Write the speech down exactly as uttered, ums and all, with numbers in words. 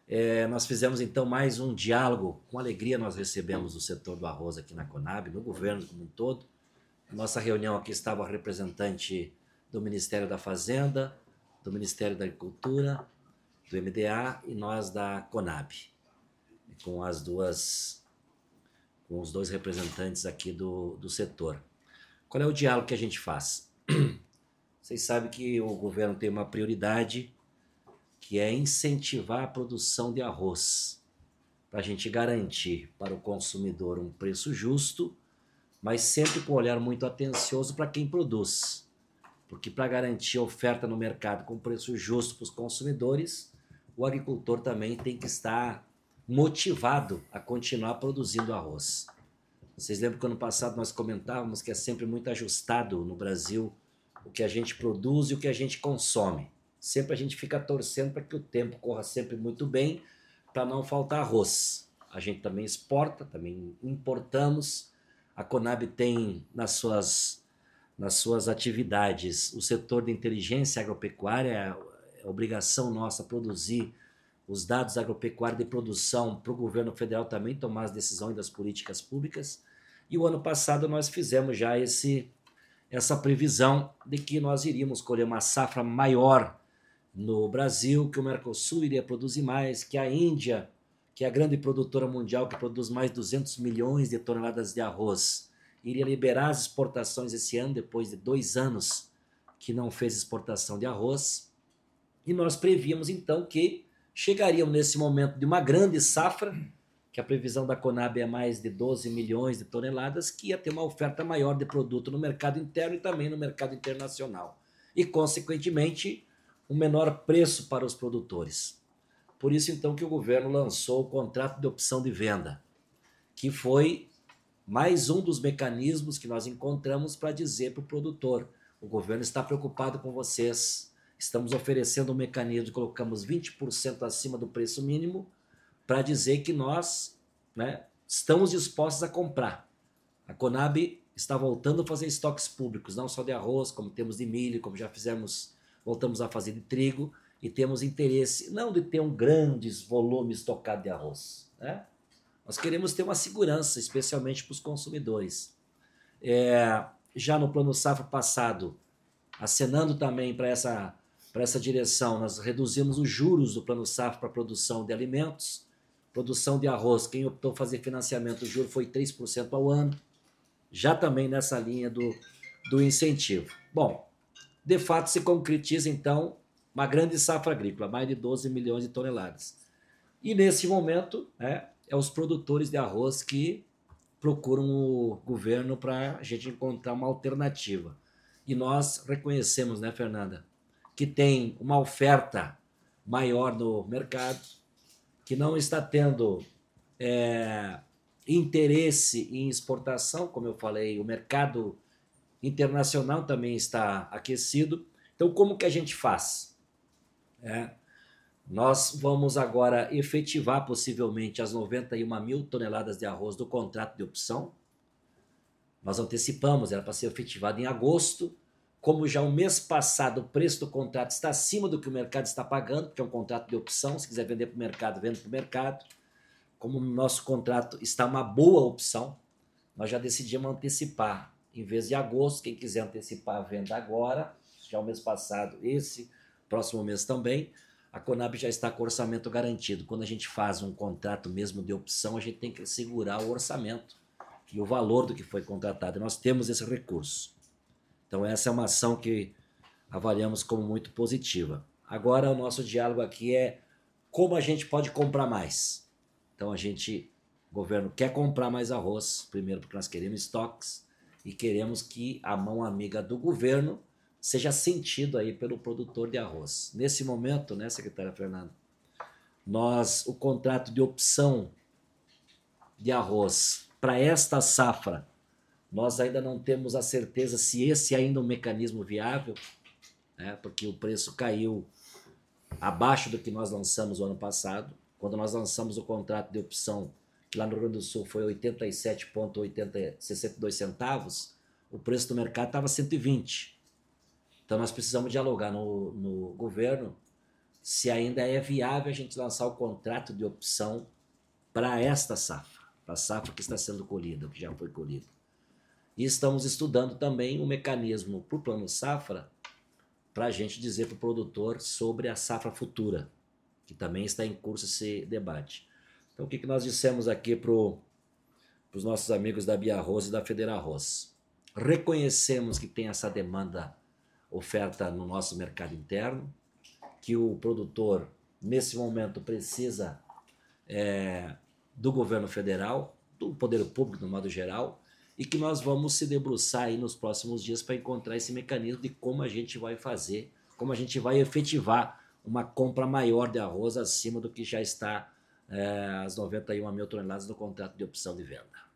É, nós fizemos então mais um diálogo. Com alegria nós recebemos o setor do arroz aqui na Conab, no governo como um todo. Nossa reunião aqui estava o representante do Ministério da Fazenda, do Ministério da Agricultura, do M D A e nós da Conab, com as duas, com os dois representantes aqui do, do setor. Qual é o diálogo que a gente faz? Vocês sabem que o governo tem uma prioridade, que é incentivar a produção de arroz, para a gente garantir para o consumidor um preço justo, mas sempre com um olhar muito atencioso para quem produz. Porque para garantir a oferta no mercado com preço justo para os consumidores, o agricultor também tem que estar motivado a continuar produzindo arroz. Vocês lembram que ano passado nós comentávamos que é sempre muito ajustado no Brasil o que a gente produz e o que a gente consome. Sempre a gente fica torcendo para que o tempo corra sempre muito bem, para não faltar arroz. A gente também exporta, também importamos. A Conab tem nas suas, nas suas atividades o setor de inteligência agropecuária, é obrigação nossa produzir os dados agropecuários de produção para o governo federal também tomar as decisões das políticas públicas. E o ano passado nós fizemos já esse, essa previsão de que nós iríamos colher uma safra maior no Brasil, que o Mercosul iria produzir mais, que a Índia, que é a grande produtora mundial, que produz mais de duzentos milhões de toneladas de arroz, iria liberar as exportações esse ano, depois de dois anos que não fez exportação de arroz. E nós prevíamos então que chegariam nesse momento de uma grande safra, que a previsão da Conab é mais de doze milhões de toneladas, que ia ter uma oferta maior de produto no mercado interno e também no mercado internacional. E, consequentemente, um menor preço para os produtores. Por isso, então, que o governo lançou o contrato de opção de venda, que foi mais um dos mecanismos que nós encontramos para dizer para o produtor: o governo está preocupado com vocês, estamos oferecendo um mecanismo, colocamos vinte por cento acima do preço mínimo, para dizer que nós, né, estamos dispostos a comprar. A Conab está voltando a fazer estoques públicos, não só de arroz, como temos de milho, como já fizemos, voltamos a fazer de trigo, e temos interesse não de ter um grande volume estocado de arroz, né? Nós queremos ter uma segurança, especialmente para os consumidores. É, já no Plano Safra passado, acenando também para essa, para essa direção, nós reduzimos os juros do Plano Safra para a produção de alimentos. Produção de arroz, quem optou por fazer financiamento, o juro foi três por cento ao ano, já também nessa linha do, do incentivo. Bom, de fato se concretiza então uma grande safra agrícola, mais de doze milhões de toneladas. E nesse momento, né, é os produtores de arroz que procuram o governo para a gente encontrar uma alternativa. E nós reconhecemos, né, Fernanda, que tem uma oferta maior no mercado, que não está tendo é, interesse em exportação, como eu falei, o mercado internacional também está aquecido. Então, como que a gente faz? É, nós vamos agora efetivar possivelmente as noventa e uma mil toneladas de arroz do contrato de opção. Nós antecipamos, era para ser efetivado em agosto. Como já o mês passado o preço do contrato está acima do que o mercado está pagando, porque é um contrato de opção, se quiser vender para o mercado, vende para o mercado. Como o nosso contrato está uma boa opção, nós já decidimos antecipar. Em vez de agosto, quem quiser antecipar a venda agora, já o mês passado, esse, próximo mês também, a Conab já está com o orçamento garantido. Quando a gente faz um contrato mesmo de opção, a gente tem que segurar o orçamento e o valor do que foi contratado. E nós temos esse recurso. Então essa é uma ação que avaliamos como muito positiva. Agora o nosso diálogo aqui é como a gente pode comprar mais. Então a gente, o governo quer comprar mais arroz, primeiro porque nós queremos estoques e queremos que a mão amiga do governo seja sentido aí pelo produtor de arroz. Nesse momento, né, secretária Fernanda, nós, o contrato de opção de arroz para esta safra, nós ainda não temos a certeza se esse ainda é um mecanismo viável, né, porque o preço caiu abaixo do que nós lançamos o ano passado. Quando nós lançamos o contrato de opção, que lá no Rio Grande do Sul foi oitenta e sete vírgula sessenta e dois centavos, o preço do mercado estava cento e vinte. Então nós precisamos dialogar no, no governo se ainda é viável a gente lançar o contrato de opção para esta safra, para a safra que está sendo colhida, que já foi colhida. E estamos estudando também o mecanismo para o plano safra, para a gente dizer para o produtor sobre a safra futura, que também está em curso esse debate. Então, o que, que nós dissemos aqui para os nossos amigos da Biarroz e da Federarroz? Reconhecemos que tem essa demanda, oferta no nosso mercado interno, que o produtor, nesse momento, precisa é, do governo federal, do poder público, no modo geral, e que nós vamos se debruçar aí nos próximos dias para encontrar esse mecanismo de como a gente vai fazer, como a gente vai efetivar uma compra maior de arroz acima do que já está é, as noventa e uma mil toneladas no contrato de opção de venda.